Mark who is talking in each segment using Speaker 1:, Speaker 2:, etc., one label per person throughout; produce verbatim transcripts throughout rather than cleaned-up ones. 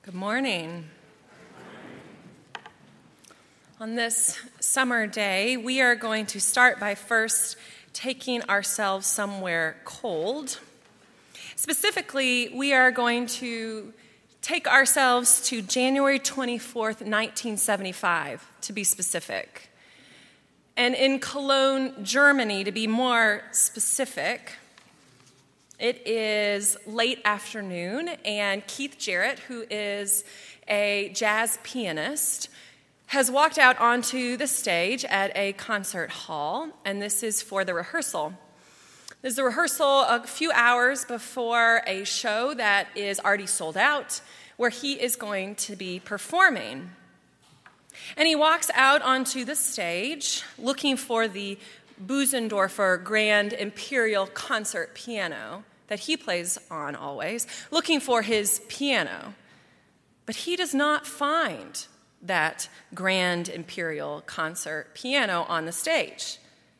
Speaker 1: Good morning. On this summer day, we are going to start by first taking ourselves somewhere cold. Specifically, we are going to take ourselves to January twenty-fourth, nineteen seventy-five, to be specific. And in Cologne, Germany, to be more specific, it is late afternoon, and Keith Jarrett, who is a jazz pianist, has walked out onto the stage at a concert hall, and this is for the rehearsal. This is the rehearsal a few hours before a show that is already sold out, where he is going to be performing. And he walks out onto the stage looking for the Bösendorfer Grand Imperial Concert piano that he plays on always, looking for his piano. But he does not find that Grand Imperial Concert piano on the stage.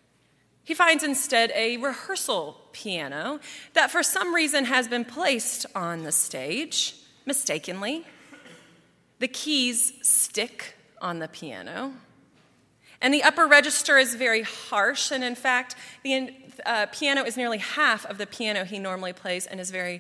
Speaker 1: He finds instead a rehearsal piano that for some reason has been placed on the stage, mistakenly. The keys stick on the piano, and the upper register is very harsh, and in fact, the uh, piano is nearly half of the piano he normally plays and is very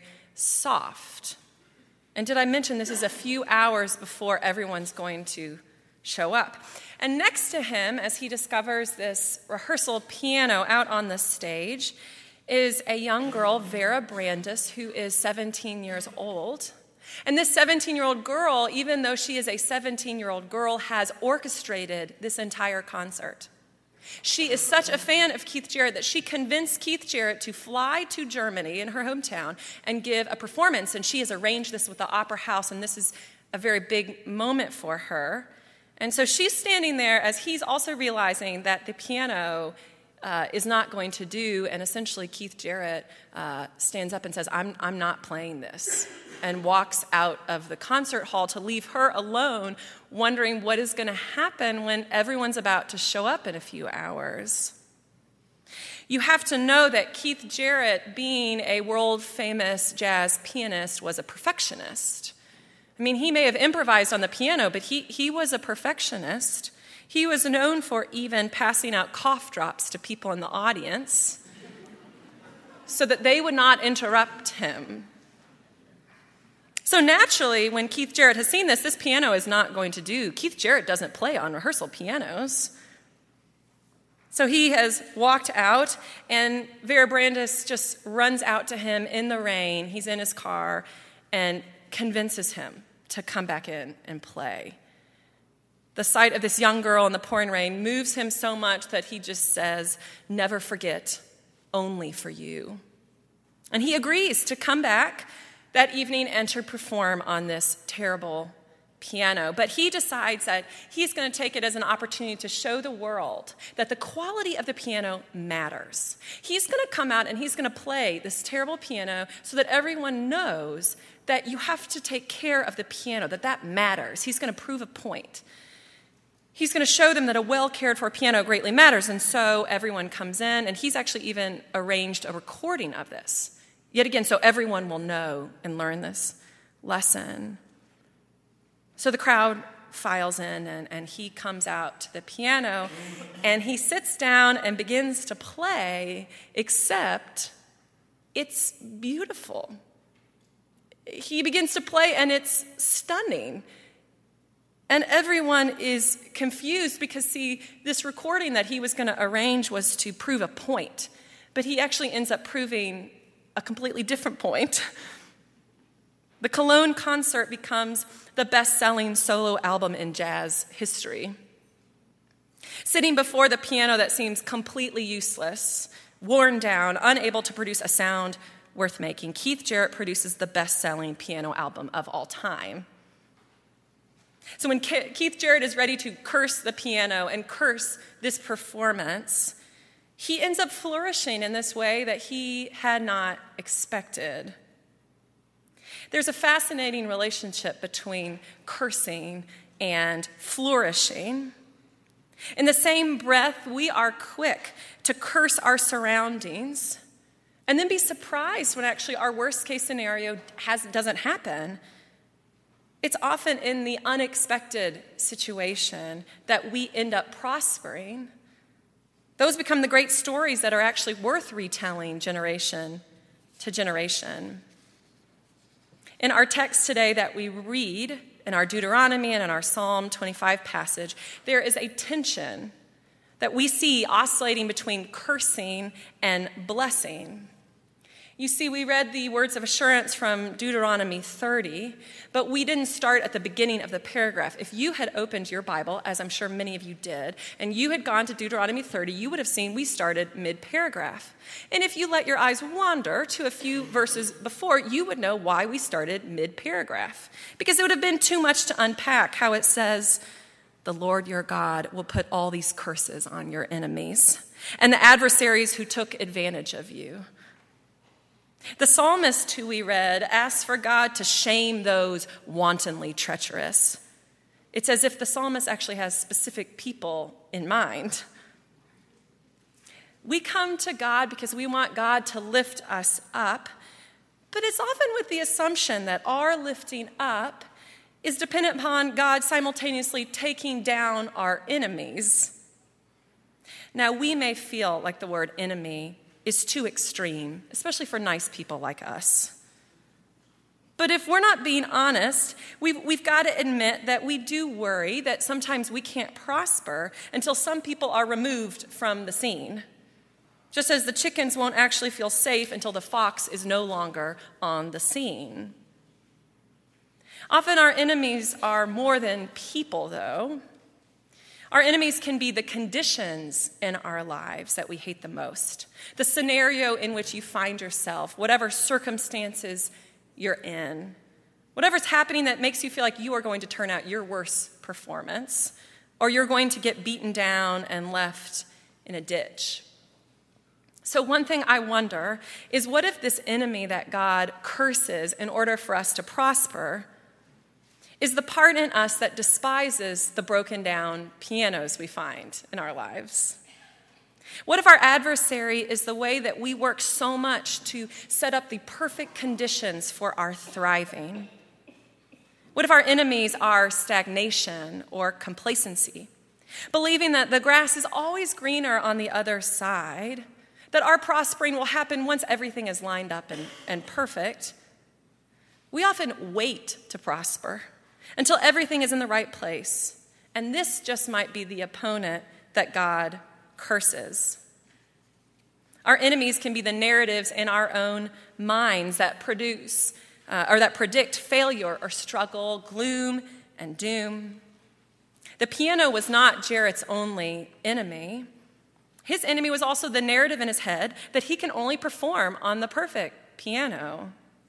Speaker 1: soft. And did I mention this is a few hours before everyone's going to show up? And next to him, as he discovers this rehearsal piano out on the stage, is a young girl, Vera Brandis, who is seventeen years old. And this seventeen-year-old girl, even though she is a seventeen-year-old girl, has orchestrated this entire concert. She is such a fan of Keith Jarrett that she convinced Keith Jarrett to fly to Germany in her hometown and give a performance, and she has arranged this with the Opera House, and this is a very big moment for her. And so she's standing there as he's also realizing that the piano uh, is not going to do, and essentially Keith Jarrett uh, stands up and says, I'm, I'm not playing this, and walks out of the concert hall to leave her alone, wondering what is going to happen when everyone's about to show up in a few hours. You have to know that Keith Jarrett, being a world-famous jazz pianist, was a perfectionist. I mean, he may have improvised on the piano, but he, he was a perfectionist. He was known for even passing out cough drops to people in the audience so that they would not interrupt him. So naturally, when Keith Jarrett has seen this, this piano is not going to do. Keith Jarrett doesn't play on rehearsal pianos. So he has walked out, and Vera Brandis just runs out to him in the rain. He's in his car and convinces him to come back in and play. The sight of this young girl in the pouring rain moves him so much that he just says, "Never forget, only for you." And he agrees to come back that evening and to perform on this terrible piano. But he decides that he's going to take it as an opportunity to show the world that the quality of the piano matters. He's going to come out and he's going to play this terrible piano so that everyone knows that you have to take care of the piano, that that matters. He's going to prove a point. He's going to show them that a well-cared-for piano greatly matters, and so everyone comes in, and he's actually even arranged a recording of this. Yet again, so everyone will know and learn this lesson. So the crowd files in, and, and he comes out to the piano, and he sits down and begins to play, except it's beautiful. He begins to play, and it's stunning. And everyone is confused because, see, this recording that he was going to arrange was to prove a point, but he actually ends up proving a completely different point. The Cologne concert becomes the best-selling solo album in jazz history. Sitting before the piano that seems completely useless, worn down, unable to produce a sound worth making, Keith Jarrett produces the best-selling piano album of all time. So when Keith Jarrett is ready to curse the piano and curse this performance, he ends up flourishing in this way that he had not expected. There's a fascinating relationship between cursing and flourishing. In the same breath, we are quick to curse our surroundings and then be surprised when actually our worst case scenario has, doesn't happen. It's often in the unexpected situation that we end up prospering. Those become the great stories that are actually worth retelling generation to generation. In our text today that we read, in our Deuteronomy and in our Psalm twenty-five passage, there is a tension that we see oscillating between cursing and blessing. You see, we read the words of assurance from Deuteronomy thirty, but we didn't start at the beginning of the paragraph. If you had opened your Bible, as I'm sure many of you did, and you had gone to Deuteronomy thirty, you would have seen we started mid-paragraph. And if you let your eyes wander to a few verses before, you would know why we started mid-paragraph. Because it would have been too much to unpack how it says, the Lord your God will put all these curses on your enemies and the adversaries who took advantage of you. The psalmist who we read asks for God to shame those wantonly treacherous. It's as if the psalmist actually has specific people in mind. We come to God because we want God to lift us up, but it's often with the assumption that our lifting up is dependent upon God simultaneously taking down our enemies. Now, we may feel like the word enemy is too extreme, especially for nice people like us. But if we're not being honest, we've, we've got to admit that we do worry that sometimes we can't prosper until some people are removed from the scene. Just as the chickens won't actually feel safe until the fox is no longer on the scene. Often our enemies are more than people, though. Our enemies can be the conditions in our lives that we hate the most, the scenario in which you find yourself, whatever circumstances you're in, whatever's happening that makes you feel like you are going to turn out your worst performance, or you're going to get beaten down and left in a ditch. So one thing I wonder is, what if this enemy that God curses in order for us to prosper is the part in us that despises the broken down pianos we find in our lives? What if our adversary is the way that we work so much to set up the perfect conditions for our thriving? What if our enemies are stagnation or complacency, believing that the grass is always greener on the other side, that our prospering will happen once everything is lined up and, and perfect? We often wait to prosper until everything is in the right place. And this just might be the opponent that God curses. Our enemies can be the narratives in our own minds that produce uh, or that predict failure or struggle, gloom and doom. The piano was not Jarrett's only enemy. His enemy was also the narrative in his head that he can only perform on the perfect piano.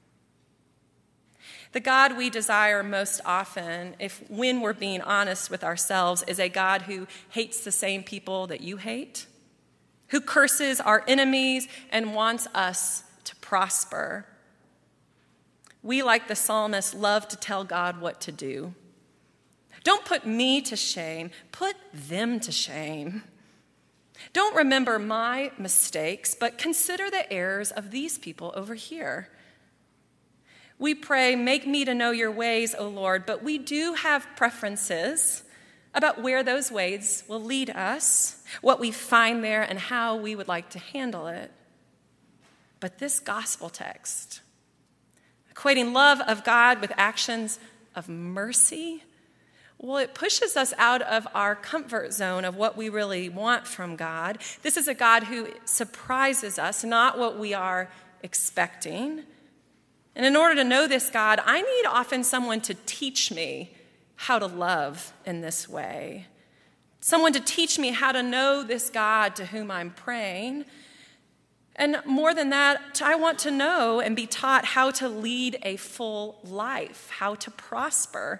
Speaker 1: The God we desire most often, if when we're being honest with ourselves, is a God who hates the same people that you hate, who curses our enemies and wants us to prosper. We, like the psalmist, love to tell God what to do. Don't put me to shame, put them to shame. Don't remember my mistakes, but consider the errors of these people over here. We pray, make me to know your ways, O Lord, but we do have preferences about where those ways will lead us, what we find there, and how we would like to handle it. But this gospel text, equating love of God with actions of mercy, well, it pushes us out of our comfort zone of what we really want from God. This is a God who surprises us, not what we are expecting. And in order to know this God, I need often someone to teach me how to love in this way. Someone to teach me how to know this God to whom I'm praying. And more than that, I want to know and be taught how to lead a full life, how to prosper.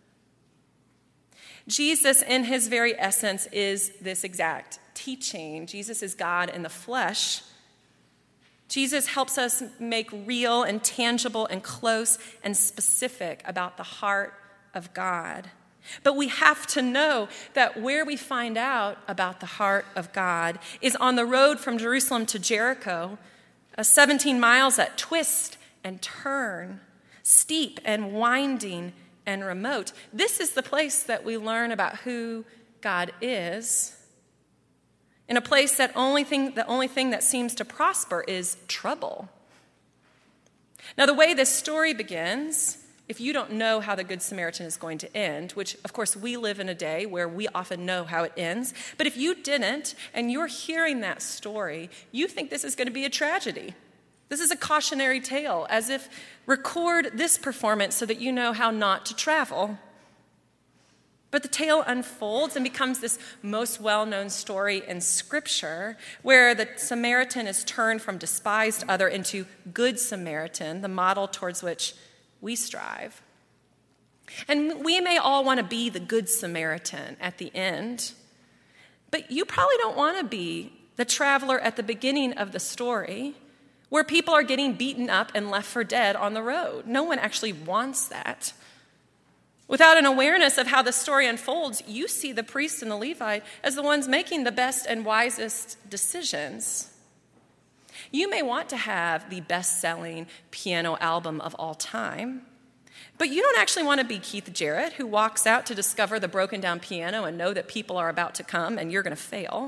Speaker 1: Jesus, in his very essence, is this exact teaching. Jesus is God in the flesh. Jesus helps us make real and tangible and close and specific about the heart of God. But we have to know that where we find out about the heart of God is on the road from Jerusalem to Jericho, seventeen miles that twist and turn, steep and winding and remote. This is the place that we learn about who God is. In a place that only thing, the only thing that seems to prosper is trouble. Now, the way this story begins, if you don't know how the Good Samaritan is going to end, which, of course, we live in a day where we often know how it ends, but if you didn't and you're hearing that story, you think this is going to be a tragedy. This is a cautionary tale, as if record this performance so that you know how not to travel. But the tale unfolds and becomes this most well-known story in Scripture, where the Samaritan is turned from despised other into good Samaritan, the model towards which we strive. And we may all want to be the good Samaritan at the end, but you probably don't want to be the traveler at the beginning of the story, where people are getting beaten up and left for dead on the road. No one actually wants that. Without an awareness of how the story unfolds, you see the priest and the Levite as the ones making the best and wisest decisions. You may want to have the best-selling piano album of all time, but you don't actually want to be Keith Jarrett, who walks out to discover the broken-down piano and know that people are about to come and you're going to fail.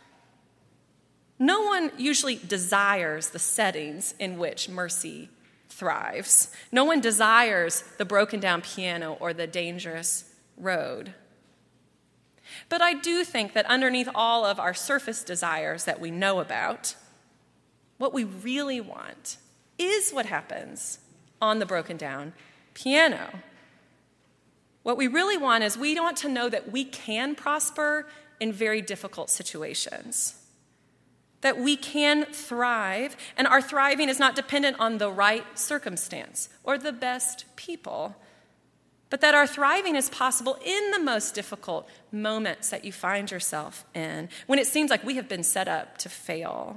Speaker 1: No one usually desires the settings in which mercy thrives. No one desires the broken down piano or the dangerous road. But I do think that underneath all of our surface desires that we know about, what we really want is what happens on the broken down piano. What we really want is we want to know that we can prosper in very difficult situations. That we can thrive, and our thriving is not dependent on the right circumstance or the best people, but that our thriving is possible in the most difficult moments that you find yourself in, when it seems like we have been set up to fail.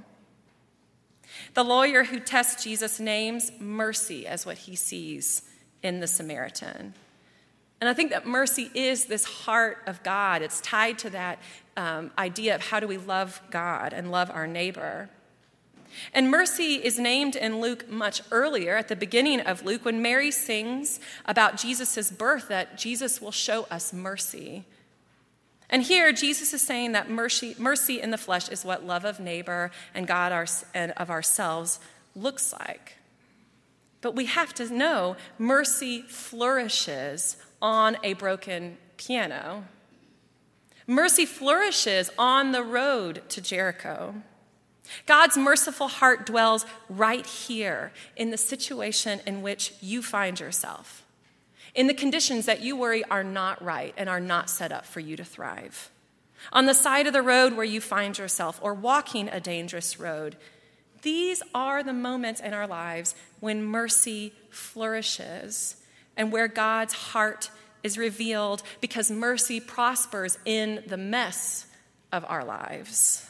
Speaker 1: The lawyer who tests Jesus names mercy as what he sees in the Samaritan. And I think that mercy is this heart of God. It's tied to that um, idea of how do we love God and love our neighbor. And mercy is named in Luke much earlier, at the beginning of Luke, when Mary sings about Jesus' birth, that Jesus will show us mercy. And here, Jesus is saying that mercy, mercy in the flesh is what love of neighbor and God our, and of ourselves looks like. But we have to know mercy flourishes on a broken piano. Mercy flourishes on the road to Jericho. God's merciful heart dwells right here in the situation in which you find yourself, in the conditions that you worry are not right and are not set up for you to thrive. On the side of the road where you find yourself, or walking a dangerous road, these are the moments in our lives when mercy flourishes and where God's heart is revealed, because mercy prospers in the mess of our lives.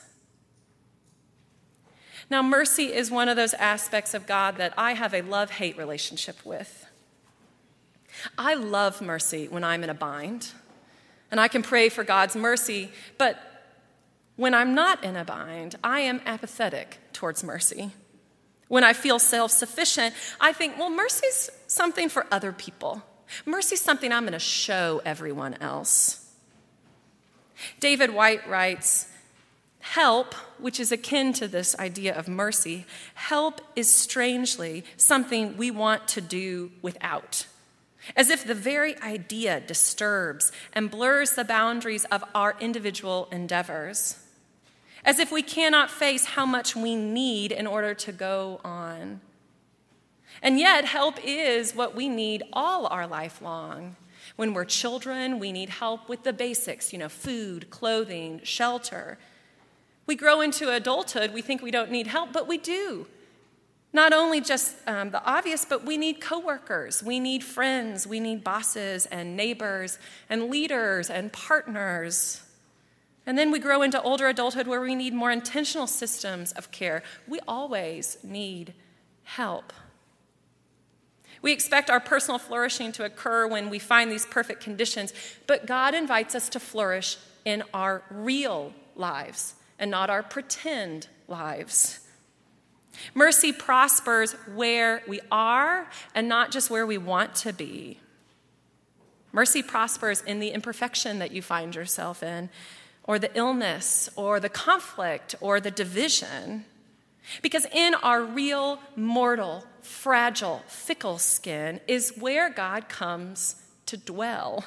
Speaker 1: Now, mercy is one of those aspects of God that I have a love-hate relationship with. I love mercy when I'm in a bind, and I can pray for God's mercy, but when I'm not in a bind, I am apathetic towards mercy. When I feel self-sufficient, I think, well, mercy's something for other people. Mercy's something I'm going to show everyone else. David White writes, help, which is akin to this idea of mercy, help is strangely something we want to do without, as if the very idea disturbs and blurs the boundaries of our individual endeavors, as if we cannot face how much we need in order to go on. And yet, help is what we need all our life long. When we're children, we need help with the basics, you know, food, clothing, shelter. We grow into adulthood, we think we don't need help, but we do. Not only just um, the obvious, but we need coworkers, we need friends, we need bosses and neighbors and leaders and partners. And then we grow into older adulthood where we need more intentional systems of care. We always need help. We expect our personal flourishing to occur when we find these perfect conditions, but God invites us to flourish in our real lives and not our pretend lives. Mercy prospers where we are and not just where we want to be. Mercy prospers in the imperfection that you find yourself in, or the illness, or the conflict, or the division. Because in our real, mortal, fragile, fickle skin is where God comes to dwell.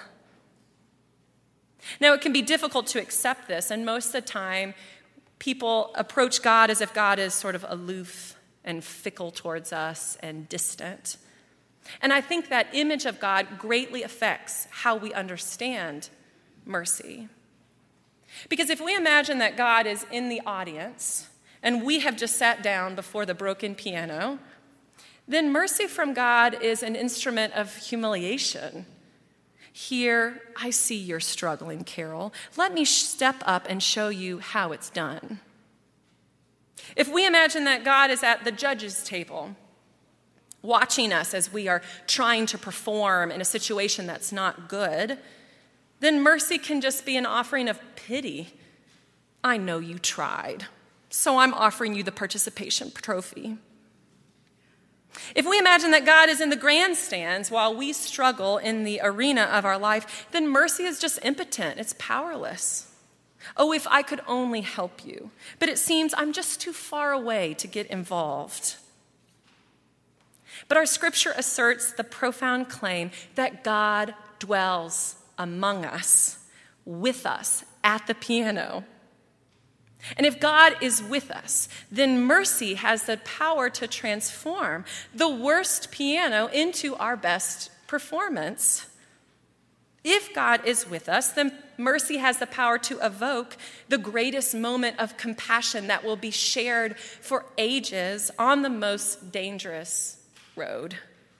Speaker 1: Now, it can be difficult to accept this, and most of the time, people approach God as if God is sort of aloof and fickle towards us and distant. And I think that image of God greatly affects how we understand mercy. Because if we imagine that God is in the audience and we have just sat down before the broken piano, then mercy from God is an instrument of humiliation. Here, I see you're struggling, Carol. Let me step up and show you how it's done. If we imagine that God is at the judge's table, watching us as we are trying to perform in a situation that's not good, then mercy can just be an offering of pity. I know you tried, so I'm offering you the participation trophy. If we imagine that God is in the grandstands while we struggle in the arena of our life, then mercy is just impotent. It's powerless. Oh, if I could only help you. But it seems I'm just too far away to get involved. But our scripture asserts the profound claim that God dwells among us, with us, at the piano. And if God is with us, then mercy has the power to transform the worst piano into our best performance. If God is with us, then mercy has the power to evoke the greatest moment of compassion that will be shared for ages on the most dangerous road.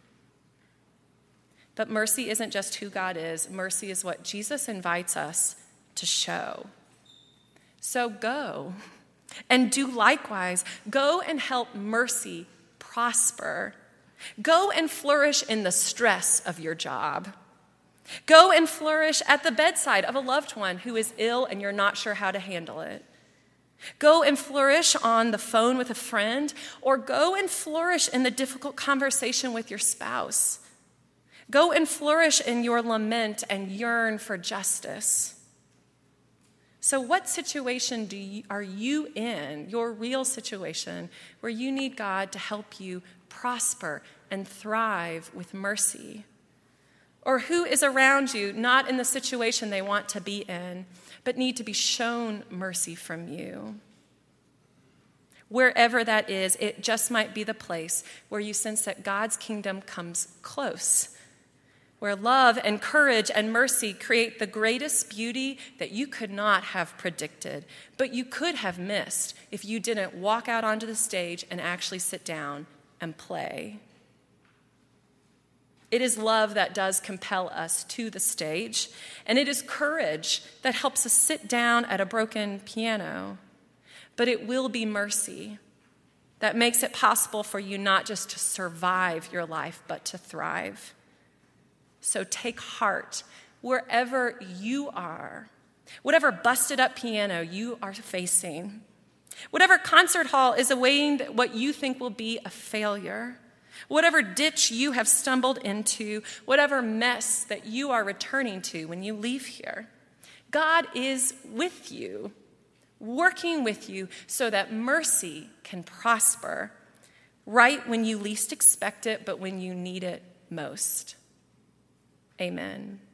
Speaker 1: But mercy isn't just who God is. Mercy is what Jesus invites us to show. So go and do likewise. Go and help mercy prosper. Go and flourish in the stress of your job. Go and flourish at the bedside of a loved one who is ill and you're not sure how to handle it. Go and flourish on the phone with a friend, or go and flourish in the difficult conversation with your spouse. Go and flourish in your lament and yearn for justice. So what situation do you, are you in, your real situation, where you need God to help you prosper and thrive with mercy? Or who is around you, not in the situation they want to be in, but need to be shown mercy from you? Wherever that is, it just might be the place where you sense that God's kingdom comes close, where love and courage and mercy create the greatest beauty that you could not have predicted, but you could have missed if you didn't walk out onto the stage and actually sit down and play. It is love that does compel us to the stage, and it is courage that helps us sit down at a broken piano. But it will be mercy that makes it possible for you not just to survive your life, but to thrive. So take heart wherever you are, whatever busted up piano you are facing, whatever concert hall is awaiting what you think will be a failure, whatever ditch you have stumbled into, whatever mess that you are returning to when you leave here. God is with you, working with you so that mercy can prosper right when you least expect it, but when you need it most. Amen.